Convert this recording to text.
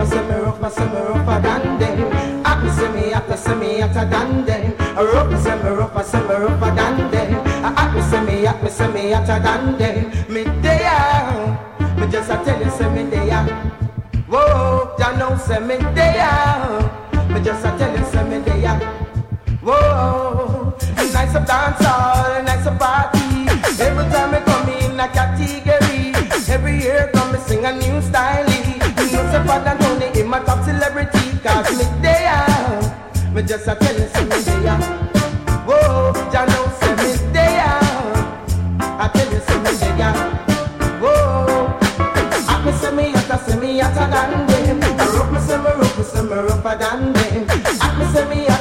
rougher than them. I say me hotter than them. Rougher than them. I say me hotter than them. Me there, me just a tell you say me there. Whoa, ya know say me there. Me just a tell you say me there. Whoa, nice of dance hall, nice of party. Every time I come in a category, every year come me sing a new style. You know say Father Tony in my top celebrity, cause me there. Me just a tell you say me there. Whoa, ya know say me there. I tell you say me there. Whoa, I say me hotter than them. I rougher than them. I say me